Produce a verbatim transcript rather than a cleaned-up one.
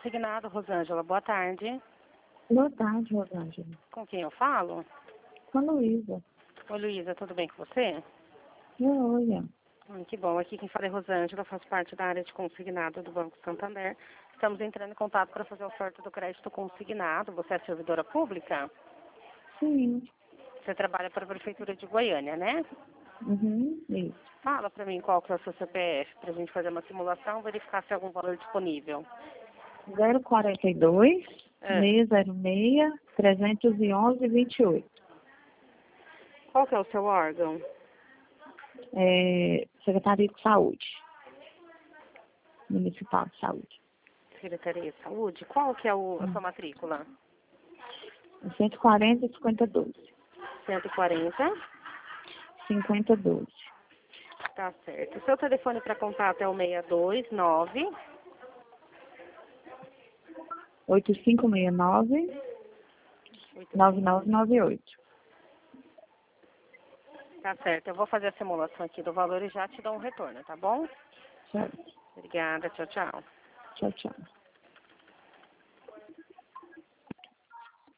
consignado, Rosângela. Boa tarde. Boa tarde, Rosângela. Com quem eu falo? Com a Luísa. Oi, Luísa, tudo bem com você? Oi. Hum, que bom. Aqui quem fala é Rosângela, faço parte da área de consignado do Banco Santander. Estamos entrando em contato para fazer a oferta do crédito consignado. Você é servidora pública? Sim. Você trabalha para a Prefeitura de Goiânia, né? Uhum, isso. Fala para mim qual que é o seu C P F, para a gente fazer uma simulação, verificar se tem algum valor disponível. zero quarenta e dois, É. seiscentos e seis, trezentos e onze, vinte e oito. Qual que é o seu órgão? É, Secretaria de Saúde. Municipal de Saúde. Secretaria de Saúde? Qual que é o, a Hum. sua matrícula? cento e quarenta, cinquenta e dois. cento e quarenta. cinquenta e dois. Tá certo. O seu telefone para contato é o seis dois nove. oito cinco seis nove, nove nove nove oito. Tá certo. Eu vou fazer a simulação aqui do valor e já te dou um retorno, tá bom? Certo. Obrigada. Tchau, tchau. Tchau, tchau.